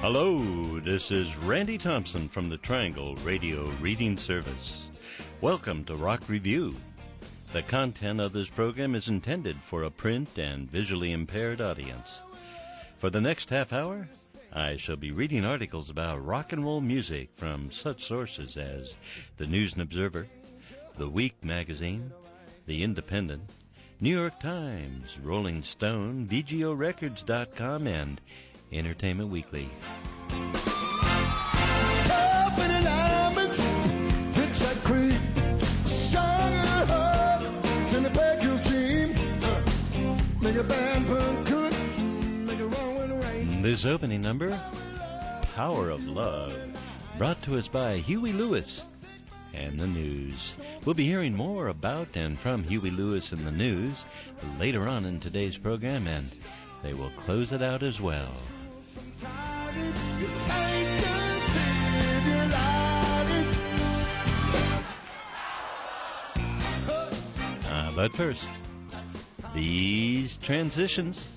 Hello, this is Randy Thompson from the Triangle Radio Reading Service. Welcome to Rock Review. The content of this program is intended for a print and visually impaired audience. For the next half hour, I shall be reading articles about rock and roll music from such sources as the News and Observer, The Week magazine, The Independent, New York Times, Rolling Stone, VGORecords.com, and Entertainment Weekly. This opening number, Power of Love, brought to us by Huey Lewis and the News. We'll be hearing more about and from Huey Lewis and the News later on in today's program, and they will close it out as well. But first, these transitions.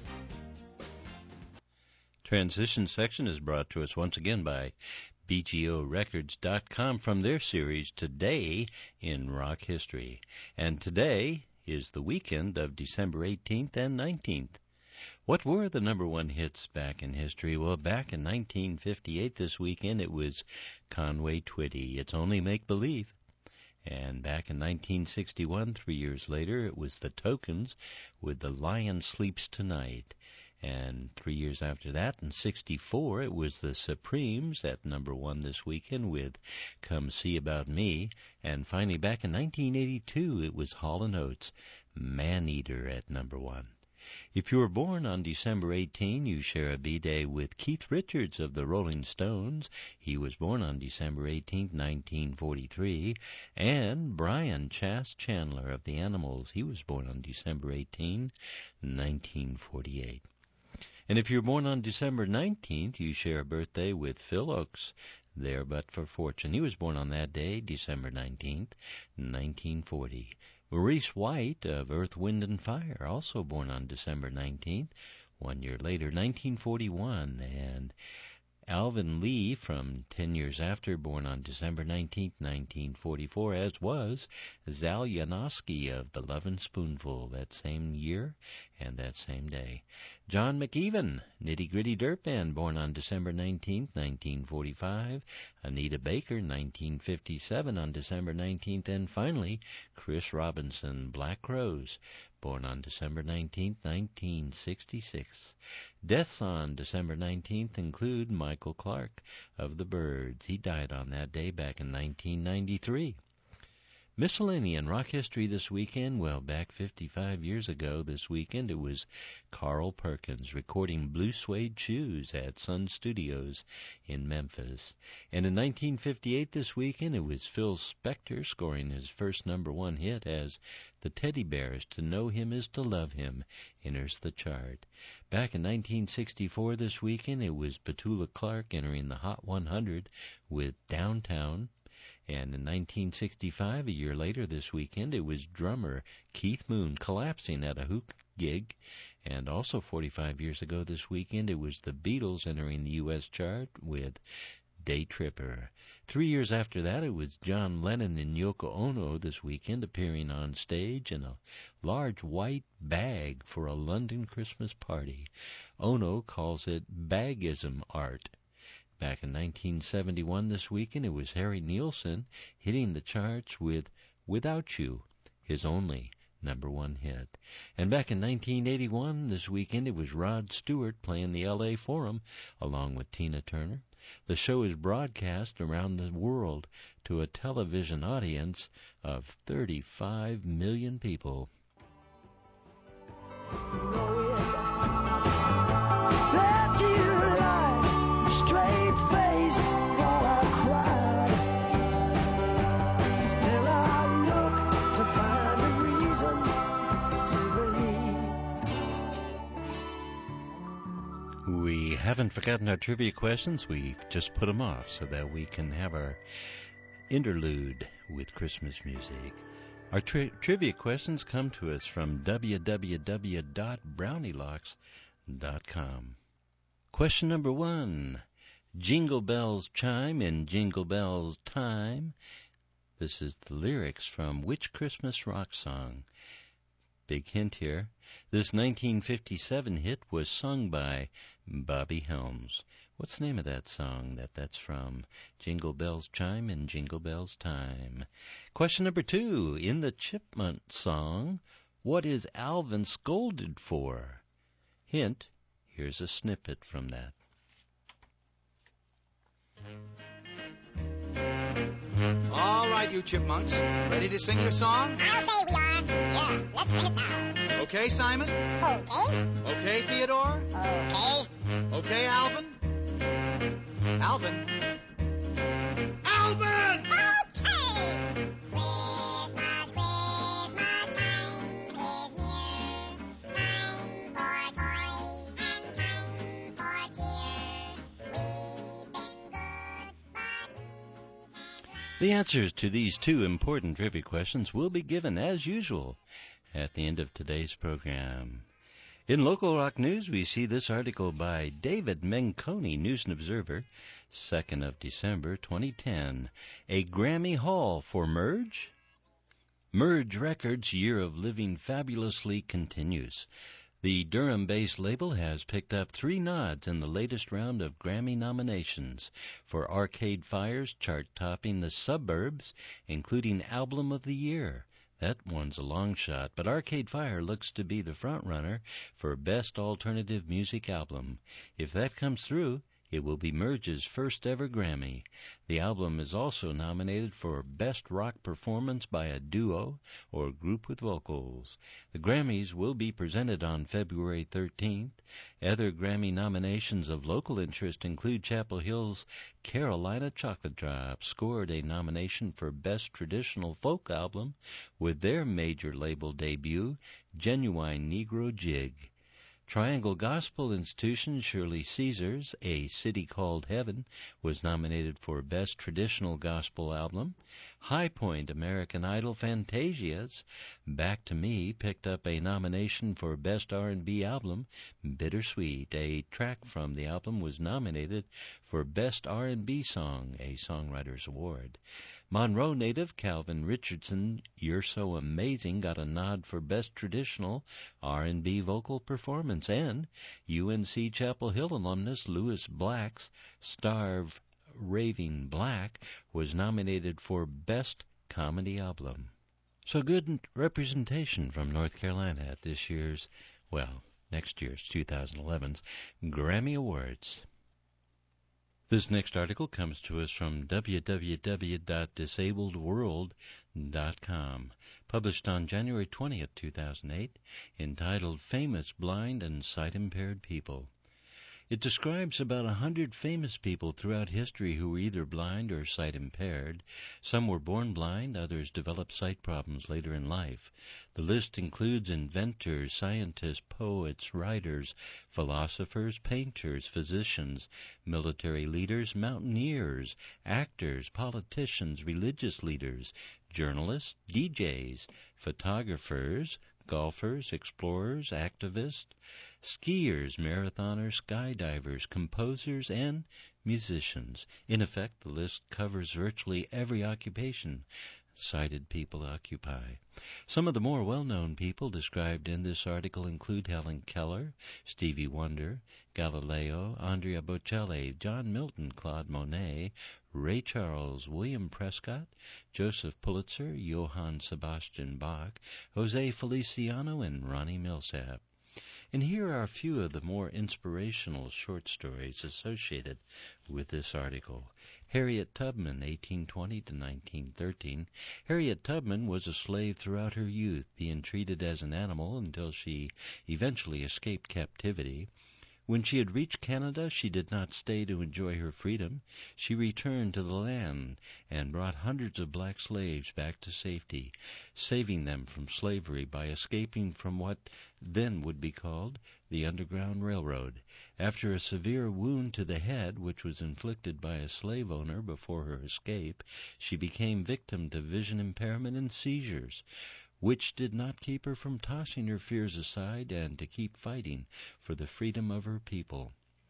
Transition section is brought to us once again by BGORecords.com from their series Today in Rock History. And today is the weekend of December 18th and 19th. What were the number one hits back in history? Well, back in 1958 this weekend, it was Conway Twitty, It's Only Make Believe. And back in 1961, 3 years later, it was the Tokens with The Lion Sleeps Tonight. And 3 years after that, in 64, it was the Supremes at number one this weekend with Come See About Me. And finally, back in 1982, it was Hall & Oates, Maneater at number one. If you were born on December 18, you share a B-Day with Keith Richards of the Rolling Stones. He was born on December 18, 1943. And Brian Chas Chandler of the Animals. He was born on December 18, 1948. And if you're born on December 19th, you share a birthday with Phil Ochs, There But for Fortune. He was born on that day, December 19th, 1940. Maurice White of Earth, Wind and Fire, also born on December 19th, 1 year later, 1941. And Alvin Lee from 10 years after, born on December 19th, 1944, as was Zal Yanovsky of The Lovin' Spoonful that same year and that same day. John McEwen, Nitty Gritty Dirt Band, born on December 19th, 1945. Anita Baker, 1957 on December 19th. And finally, Chris Robinson, Black Crowes, born on December 19th, 1966. Deaths on December 19th include Michael Clarke of the Byrds. He died on that day back in 1993. Miscellany rock history this weekend. Well, back 55 years ago this weekend, it was Carl Perkins recording Blue Suede Shoes at Sun Studios in Memphis. And in 1958 this weekend, it was Phil Spector scoring his first number one hit as the Teddy Bears' To Know Him Is to Love Him enters the chart. Back in 1964 this weekend, it was Petula Clark entering the Hot 100 with Downtown. And in 1965, a year later this weekend, it was drummer Keith Moon collapsing at a hook gig. And also 45 years ago this weekend, it was the Beatles entering the U.S. chart with Day Tripper. 3 years after that, it was John Lennon and Yoko Ono this weekend appearing on stage in a large white bag for a London Christmas party. Ono calls it bagism art. Back in 1971 this weekend, it was Harry Nilsson hitting the charts with Without You, his only number one hit. And back in 1981 this weekend, it was Rod Stewart playing the L.A. Forum along with Tina Turner. The show is broadcast around the world to a television audience of 35 million people. We haven't forgotten our trivia questions. We've just put them off so that we can have our interlude with Christmas music. Our trivia questions come to us from www.brownielocks.com. Question number 1. Jingle bells chime in Jingle Bells time. This is the lyrics from which Christmas rock song? Big hint here. This 1957 hit was sung by Bobby Helms. What's the name of that song that's from? Jingle bells chime in Jingle Bells time. Question number 2. In the Chipmunk song, what is Alvin scolded for? Hint, here's a snippet from that. All right, you chipmunks. Ready to sing your song? I'll say we are. Yeah, let's sing it now. Okay, Simon? Okay. Okay, Theodore? Okay. Okay, Alvin? Alvin? Alvin! Okay! Christmas, Christmas time is near. Time for toys and time for cheer. We've been good, but we can laugh. The answers to these 2 important trivia questions will be given, as usual, at the end of today's program. In local rock news, we see this article by David Menconi, News and Observer, 2nd of December, 2010. A Grammy Haul for Merge? Merge Records' year of living fabulously continues. The Durham-based label has picked up 3 nods in the latest round of Grammy nominations for Arcade Fire's chart-topping The Suburbs, including Album of the Year. That one's a long shot, but Arcade Fire looks to be the front-runner for Best Alternative Music Album. If that comes through, it will be Merge's first-ever Grammy. The album is also nominated for Best Rock Performance by a Duo or Group with Vocals. The Grammys will be presented on February 13th. Other Grammy nominations of local interest include Chapel Hill's Carolina Chocolate Drop scored a nomination for Best Traditional Folk Album with their major label debut, Genuine Negro Jig. Triangle Gospel Institution Shirley Caesar's A City Called Heaven was nominated for Best Traditional Gospel Album. High Point American Idol Fantasia's Back to Me picked up a nomination for Best R&B Album. Bittersweet, a track from the album, was nominated for Best R&B Song, a Songwriters Award. Monroe native Calvin Richardson, You're So Amazing, got a nod for Best Traditional R&B Vocal Performance, and UNC Chapel Hill alumnus Lewis Black's Starve Raving Black was nominated for Best Comedy Album. So good representation from North Carolina at this year's, next year's 2011's Grammy Awards. This next article comes to us from www.disabledworld.com, published on January 20th, 2008, entitled Famous Blind and Sight-Impaired People. It describes about 100 famous people throughout history who were either blind or sight-impaired. Some were born blind, others developed sight problems later in life. The list includes inventors, scientists, poets, writers, philosophers, painters, physicians, military leaders, mountaineers, actors, politicians, religious leaders, journalists, DJs, photographers, golfers, explorers, activists, skiers, marathoners, skydivers, composers, and musicians. In effect, the list covers virtually every occupation sighted people occupy. Some of the more well-known people described in this article include Helen Keller, Stevie Wonder, Galileo, Andrea Bocelli, John Milton, Claude Monet, Ray Charles, William Prescott, Joseph Pulitzer, Johann Sebastian Bach, Jose Feliciano, and Ronnie Milsap. And here are a few of the more inspirational short stories associated with this article. Harriet Tubman, 1820 to 1913. Harriet Tubman was a slave throughout her youth, being treated as an animal until she eventually escaped captivity. When she had reached Canada, she did not stay to enjoy her freedom. She returned to the land and brought hundreds of black slaves back to safety, saving them from slavery by escaping from what then would be called the Underground Railroad. After a severe wound to the head, which was inflicted by a slave owner before her escape, she became victim to vision impairment and seizures, which did not keep her from tossing her fears aside and to keep fighting for the freedom of her people.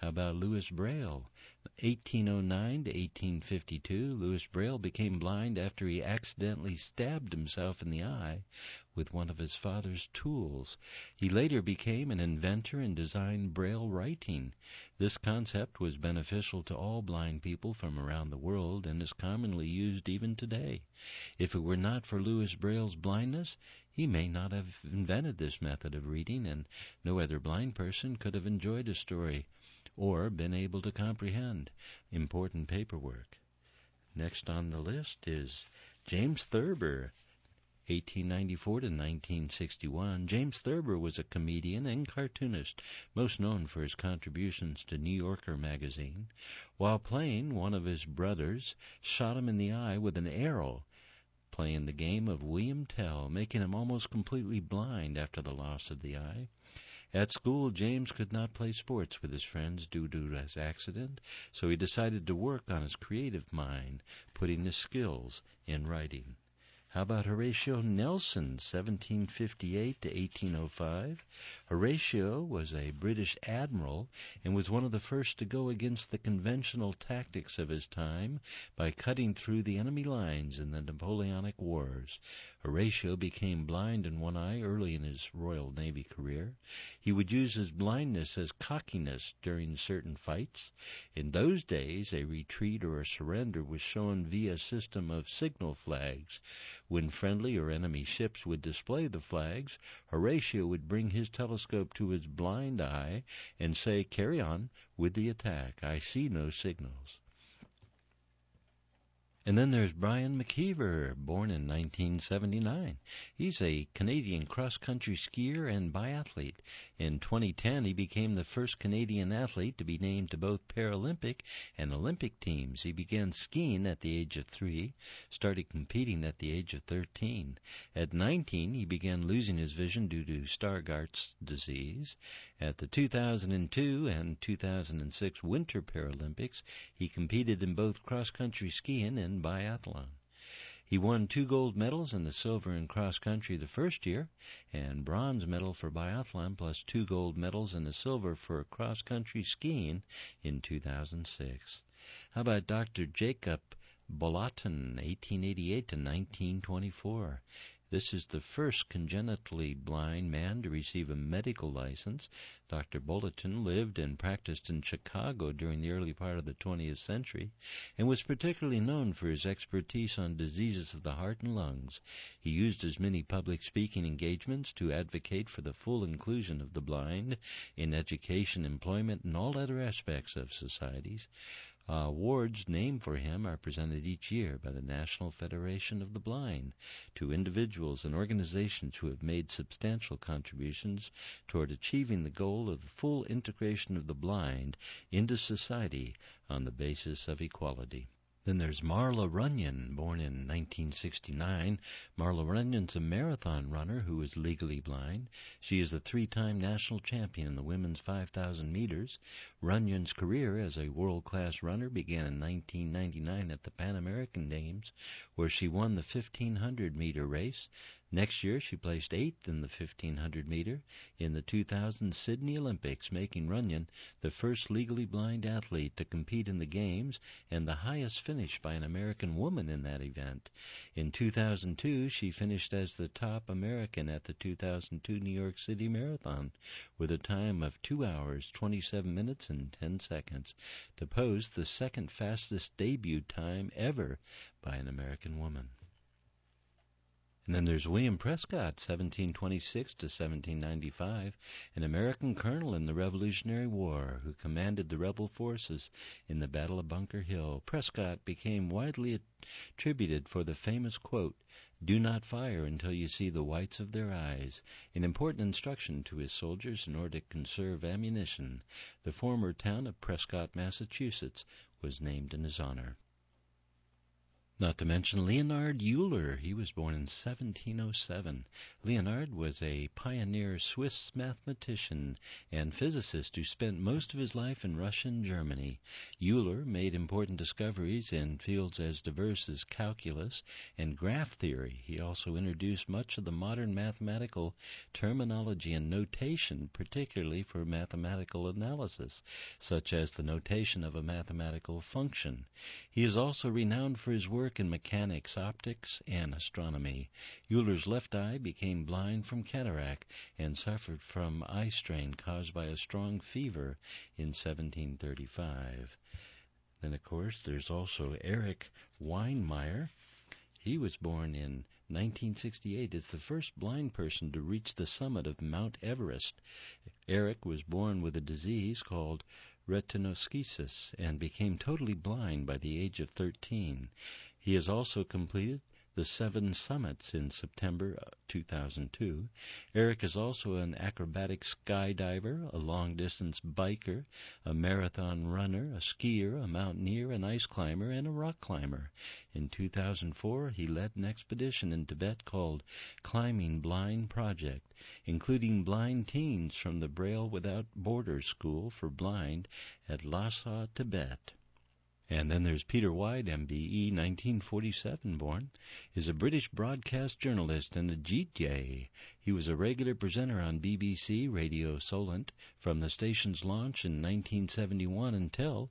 How about Louis Braille? 1809 to 1852, Louis Braille became blind after he accidentally stabbed himself in the eye with one of his father's tools. He later became an inventor and designed Braille writing. This concept was beneficial to all blind people from around the world and is commonly used even today. If it were not for Louis Braille's blindness, he may not have invented this method of reading, and no other blind person could have enjoyed a story or been able to comprehend important paperwork. Next on the list is James Thurber, 1894 to 1961. James Thurber was a comedian and cartoonist, most known for his contributions to New Yorker magazine. While playing, one of his brothers shot him in the eye with an arrow, playing the game of William Tell, making him almost completely blind after the loss of the eye. At school, James could not play sports with his friends due to his accident, so he decided to work on his creative mind, putting his skills in writing. How about Horatio Nelson, 1758 to 1805? Horatio was a British admiral and was one of the first to go against the conventional tactics of his time by cutting through the enemy lines in the Napoleonic Wars. Horatio became blind in one eye early in his Royal Navy career. He would use his blindness as cockiness during certain fights. In those days, a retreat or a surrender was shown via a system of signal flags. When friendly or enemy ships would display the flags, Horatio would bring his telescope to his blind eye and say, "Carry on with the attack. I see no signals." And then there's Brian McKeever, born in 1979. He's a Canadian cross-country skier and biathlete. In 2010, he became the first Canadian athlete to be named to both Paralympic and Olympic teams. He began skiing at the age of 3, started competing at the age of 13. At 19, he began losing his vision due to Stargardt's disease. At the 2002 and 2006 Winter Paralympics, he competed in both cross-country skiing and biathlon. He won 2 gold medals in the silver in cross-country the first year, and bronze medal for biathlon, plus 2 gold medals in the silver for cross-country skiing in 2006. How about Dr. Jacob Bolotin, 1888 to 1924? This is the first congenitally blind man to receive a medical license. Dr. Bolotin lived and practiced in Chicago during the early part of the 20th century and was particularly known for his expertise on diseases of the heart and lungs. He used his many public speaking engagements to advocate for the full inclusion of the blind in education, employment, and all other aspects of societies. Awards named for him are presented each year by the National Federation of the Blind to individuals and organizations who have made substantial contributions toward achieving the goal of the full integration of the blind into society on the basis of equality. Then there's Marla Runyon, born in 1969. Marla Runyon's a marathon runner who is legally blind. She is a 3-time national champion in the women's 5,000 meters. Runyon's career as a world-class runner began in 1999 at the Pan American Games, where she won the 1,500-meter race. Next year, she placed 8th in the 1,500-meter in the 2000 Sydney Olympics, making Runyon the first legally blind athlete to compete in the Games and the highest finish by an American woman in that event. In 2002, she finished as the top American at the 2002 New York City Marathon with a time of 2 hours, 27 minutes, and 10 seconds, to post the second fastest debut time ever by an American woman. And then there's William Prescott, 1726 to 1795, an American colonel in the Revolutionary War who commanded the rebel forces in the Battle of Bunker Hill. Prescott became widely attributed for the famous quote, "Do not fire until you see the whites of their eyes," an important instruction to his soldiers in order to conserve ammunition. The former town of Prescott, Massachusetts, was named in his honor. Not to mention Leonhard Euler. He was born in 1707. Leonhard was a pioneer Swiss mathematician and physicist who spent most of his life in Russia and Germany. Euler made important discoveries in fields as diverse as calculus and graph theory. He also introduced much of the modern mathematical terminology and notation, particularly for mathematical analysis, such as the notation of a mathematical function. He is also renowned for his work in mechanics, optics, and astronomy. Euler's left eye became blind from cataract and suffered from eye strain caused by a strong fever in 1735. Then, of course, there's also Erich Weinmeier. He was born in 1968 as the first blind person to reach the summit of Mount Everest. Erich was born with a disease called retinoschisis and became totally blind by the age of 13. He has also completed the 7 summits in September 2002. Erich is also an acrobatic skydiver, a long-distance biker, a marathon runner, a skier, a mountaineer, an ice climber, and a rock climber. In 2004, he led an expedition in Tibet called Climbing Blind Project, including blind teens from the Braille Without Borders School for Blind at Lhasa, Tibet. And then there's Peter White, MBE, 1947 born, is a British broadcast journalist and a DJ. He was a regular presenter on BBC Radio Solent from the station's launch in 1971 until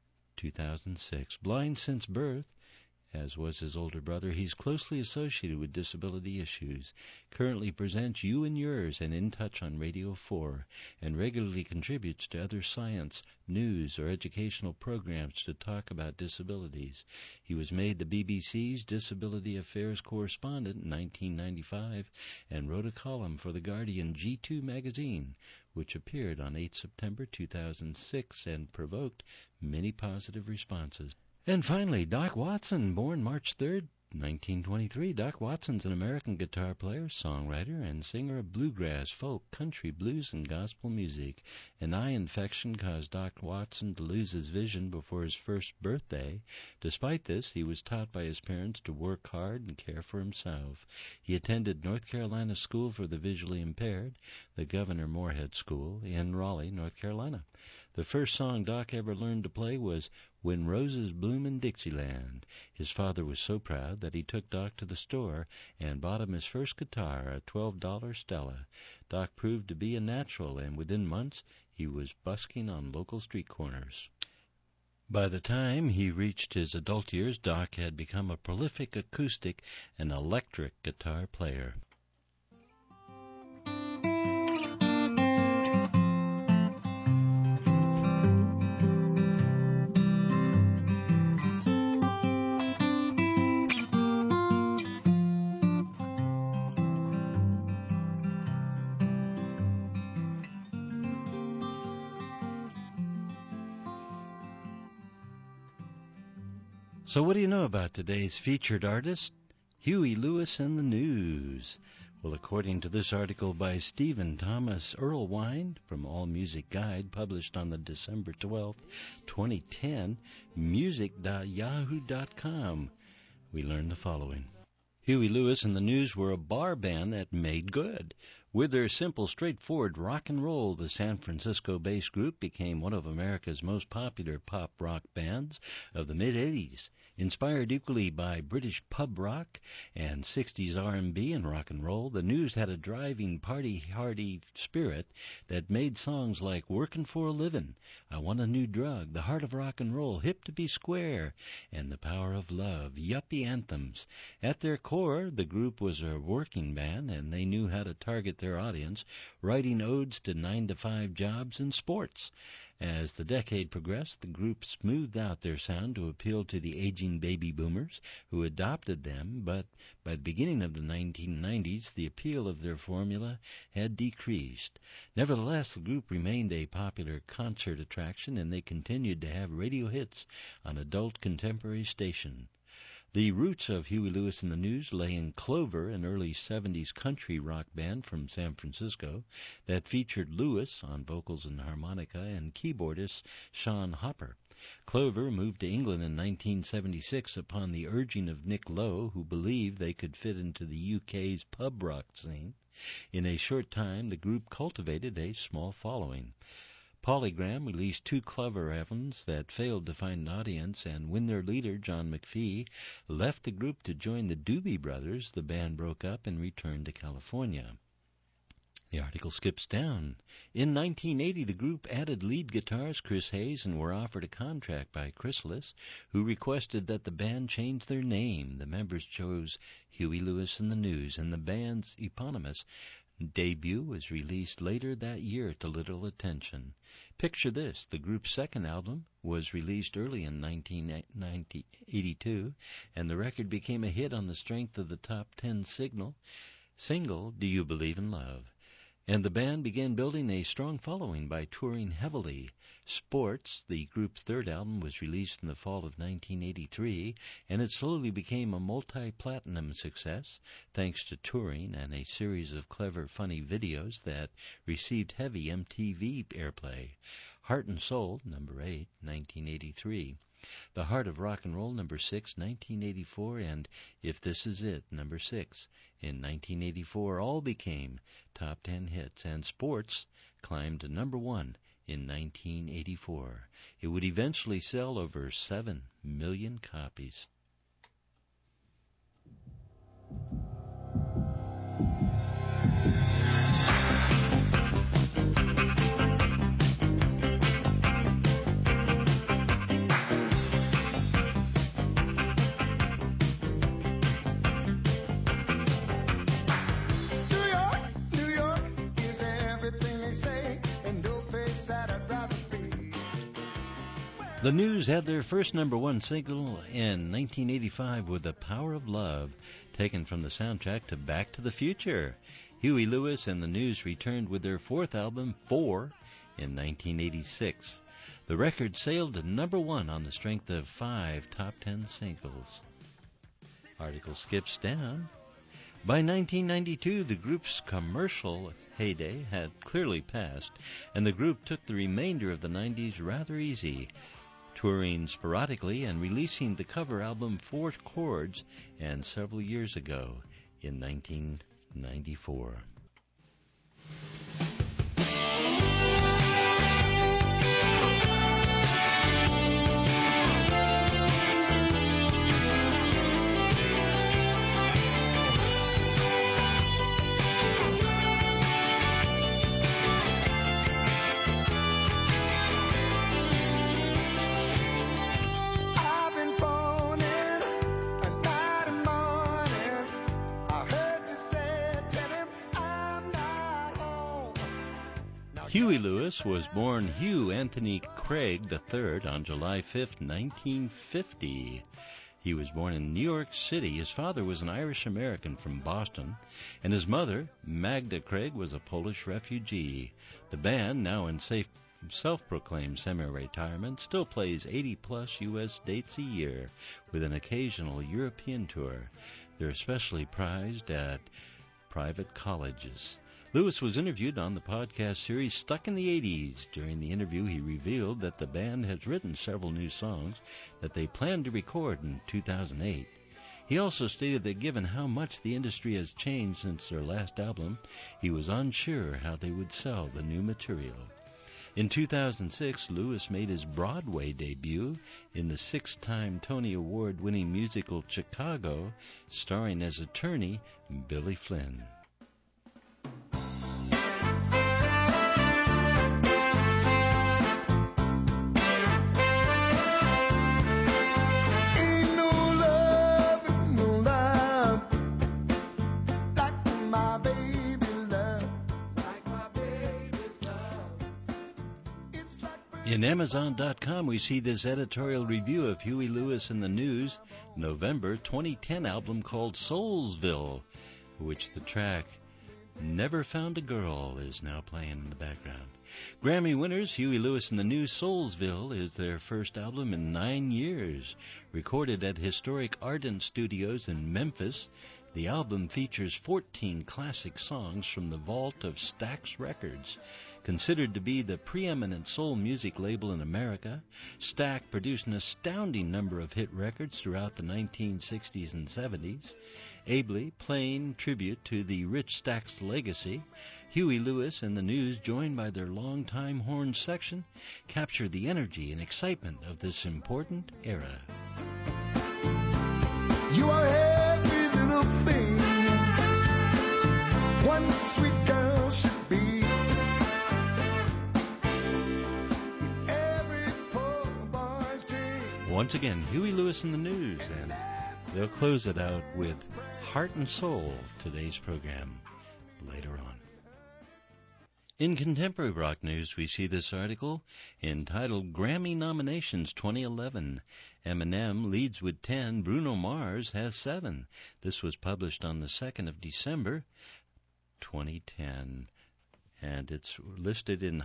2006. Blind since birth, as was his older brother, he's closely associated with disability issues, currently presents You and Yours and In Touch on Radio 4, and regularly contributes to other science, news, or educational programs to talk about disabilities. He was made the BBC's Disability Affairs correspondent in 1995 and wrote a column for The Guardian G2 magazine, which appeared on 8 September 2006 and provoked many positive responses. And finally, Doc Watson, born March 3rd, 1923. Doc Watson's an American guitar player, songwriter, and singer of bluegrass, folk, country, blues, and gospel music. An eye infection caused Doc Watson to lose his vision before his first birthday. Despite this, he was taught by his parents to work hard and care for himself. He attended North Carolina School for the Visually Impaired, the Governor Moorhead School, in Raleigh, North Carolina. The first song Doc ever learned to play was When Roses Bloom in Dixieland. His father was so proud that he took Doc to the store and bought him his first guitar, a $12 Stella. Doc proved to be a natural, and within months he was busking on local street corners. By the time he reached his adult years, Doc had become a prolific acoustic and electric guitar player. So what do you know about today's featured artist? Huey Lewis and the News. Well, according to this article by Stephen Thomas Erlewine from All Music Guide, published on the December 12th, 2010, music.yahoo.com, we learn the following. Huey Lewis and the News were a bar band that made good. With their simple, straightforward rock and roll, the San Francisco-based group became one of America's most popular pop rock bands of the mid-'80s. Inspired equally by British pub rock and 60s R&B and rock and roll, the News had a driving, party-hardy spirit that made songs like Workin' for a Livin', I Want a New Drug, The Heart of Rock and Roll, Hip to Be Square, and The Power of Love, yuppie anthems. At their core, the group was a working band, and they knew how to target their audience, writing odes to 9-to-5 jobs and sports. As the decade progressed, the group smoothed out their sound to appeal to the aging baby boomers who adopted them, but by the beginning of the 1990s, the appeal of their formula had decreased. Nevertheless, the group remained a popular concert attraction, and they continued to have radio hits on adult contemporary stations. The roots of Huey Lewis and the News lay in Clover, an early 70s country rock band from San Francisco that featured Lewis on vocals and harmonica and keyboardist Sean Hopper. Clover moved to England in 1976 upon the urging of Nick Lowe, who believed they could fit into the UK's pub rock scene. In a short time, the group cultivated a small following. Polygram released 2 Clover albums that failed to find an audience, and when their leader, John McPhee, left the group to join the Doobie Brothers, the band broke up and returned to California. The article skips down. In 1980, the group added lead guitarist Chris Hayes and were offered a contract by Chrysalis, who requested that the band change their name. The members chose Huey Lewis and the News, and the band's eponymous debut was released later that year to little attention. Picture this, the group's second album was released early in 1982, and the record became a hit on the strength of the top 10 single, Do You Believe in Love? And the band began building a strong following by touring heavily. Sports, the group's third album, was released in the fall of 1983, and it slowly became a multi-platinum success thanks to touring and a series of clever, funny videos that received heavy MTV airplay. Heart and Soul, number 8, 1983. The Heart of Rock and Roll, number 6, 1984, and If This Is It, number 6. In 1984, all became top 10 hits, and Sports climbed to number 1 in 1984. It would eventually sell over 7 million copies. The News had their first number 1 single in 1985 with The Power of Love, taken from the soundtrack to Back to the Future. Huey Lewis and the News returned with their fourth album, 4, in 1986. The record sailed to number 1 on the strength of 5 top 10 singles. Article skips down. By 1992, the group's commercial heyday had clearly passed, and the group took the remainder of the 90s rather easy, touring sporadically and releasing the cover album 4 Chords, and several years ago, in 1994. Huey Lewis was born Hugh Anthony Craig III on July 5, 1950. He was born in New York City. His father was an Irish-American from Boston, and his mother, Magda Craig, was a Polish refugee. The band, now in self-proclaimed semi-retirement, still plays 80-plus U.S. dates a year with an occasional European tour. They're especially prized at private colleges. Lewis was interviewed on the podcast series Stuck in the 80s. During the interview, he revealed that the band has written several new songs that they plan to record in 2008. He also stated that given how much the industry has changed since their last album, he was unsure how they would sell the new material. In 2006, Lewis made his Broadway debut in the 6-time Tony Award-winning musical Chicago, starring as attorney Billy Flynn. In Amazon.com, we see this editorial review of Huey Lewis and the News' November 2010 album called Soulsville, which the track Never Found a Girl is now playing in the background. Grammy winners Huey Lewis and the News' Soulsville is their first album in 9 years. Recorded at historic Ardent Studios in Memphis, the album features 14 classic songs from the vault of Stax Records. Considered to be the preeminent soul music label in America, Stax produced an astounding number of hit records throughout the 1960s and 70s. Ably playing tribute to the rich Stax legacy, Huey Lewis and the News, joined by their longtime horn section, capture the energy and excitement of this important era. You are every little thing one sweet girl should be. Every poor boy's dream. Once again, Huey Lewis and the News, and they'll close it out with Heart and Soul, today's program, later on. In contemporary rock news, we see this article entitled Grammy Nominations 2011. Eminem leads with 10, Bruno Mars has 7. This was published on the 2nd of December, 2010. And it's listed in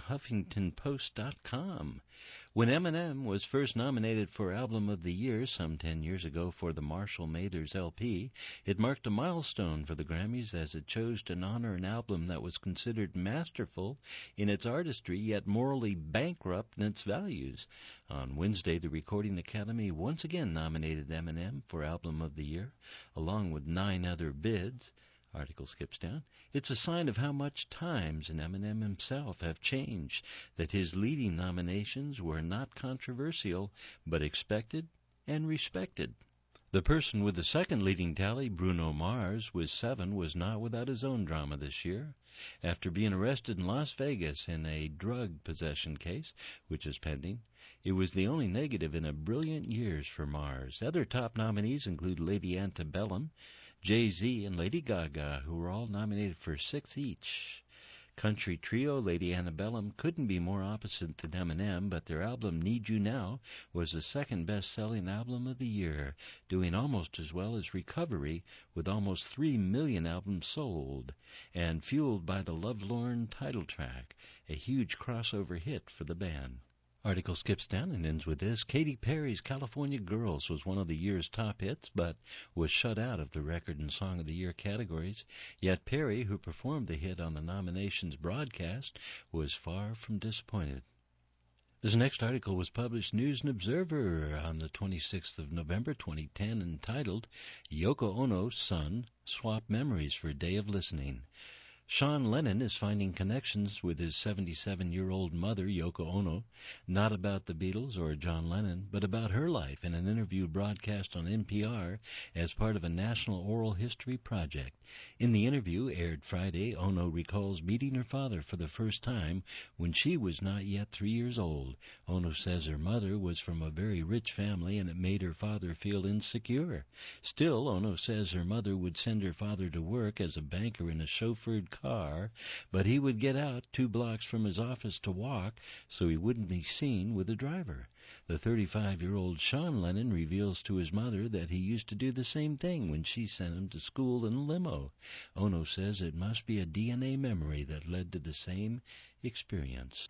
HuffingtonPost.com. When Eminem was first nominated for Album of the Year some 10 years ago for the Marshall Mathers LP, it marked a milestone for the Grammys as it chose to honor an album that was considered masterful in its artistry yet morally bankrupt in its values. On Wednesday, the Recording Academy once again nominated Eminem for Album of the Year, along with 9 other bids. Article skips down. It's a sign of how much times and Eminem himself have changed, that his leading nominations were not controversial, but expected and respected. The person with the second leading tally, Bruno Mars, with 7, was not without his own drama this year. After being arrested in Las Vegas in a drug possession case, which is pending, it was the only negative in a brilliant years for Mars. Other top nominees include Lady Antebellum, Jay-Z, and Lady Gaga, who were all nominated for 6 each. Country trio Lady Antebellum couldn't be more opposite than Eminem, but their album Need You Now was the second best-selling album of the year, doing almost as well as Recovery, with almost 3 million albums sold, and fueled by the Lovelorn title track, a huge crossover hit for the band. Article skips down and ends with this. Katy Perry's California Girls was one of the year's top hits, but was shut out of the Record and Song of the Year categories. Yet Perry, who performed the hit on the nominations broadcast, was far from disappointed. This next article was published News and Observer on the 26th of November 2010, entitled Yoko Ono's Son Swap Memories for a Day of Listening. Sean Lennon is finding connections with his 77-year-old mother, Yoko Ono, not about the Beatles or John Lennon, but about her life in an interview broadcast on NPR as part of a national oral history project. In the interview, aired Friday, Ono recalls meeting her father for the first time when she was not yet 3 years old. Ono says her mother was from a very rich family and it made her father feel insecure. Still, Ono says her mother would send her father to work as a banker in a chauffeured car, but he would get out 2 blocks from his office to walk so he wouldn't be seen with the driver. The 35-year-old Sean Lennon reveals to his mother that he used to do the same thing when she sent him to school in a limo. Ono says it must be a DNA memory that led to the same experience.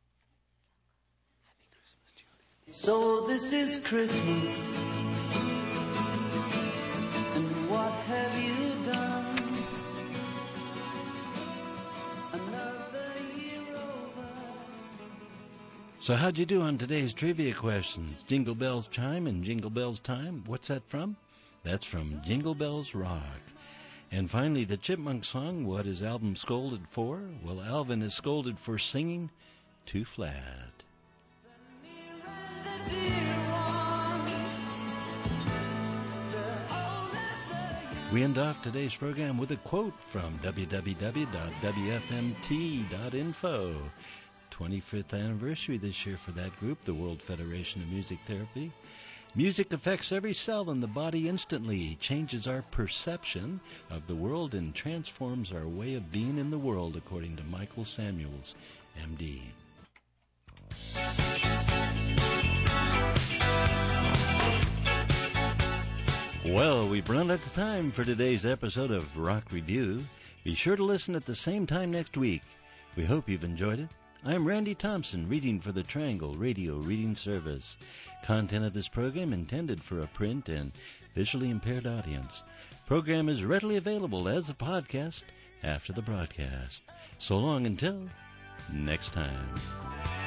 So this is Christmas, and what have you done? Another year over. So how'd you do on today's trivia questions? Jingle Bells Chime and Jingle Bells Time. What's that from? That's from Jingle Bells Rock. And finally, the Chipmunk song, what is album scolded for? Well, Alvin is scolded for singing too flat. We end off today's program with a quote from www.wfmt.info. 25th anniversary this year for that group, the World Federation of Music Therapy. Music affects every cell in the body instantly, changes our perception of the world, and transforms our way of being in the world, according to Michael Samuels, M.D. Well, we've run out of time for today's episode of Rock Review. Be sure to listen at the same time next week. We hope you've enjoyed it. I'm Randy Thompson, reading for the Triangle Radio Reading Service. Content of this program intended for a print and visually impaired audience. Program is readily available as a podcast after the broadcast. So long until next time.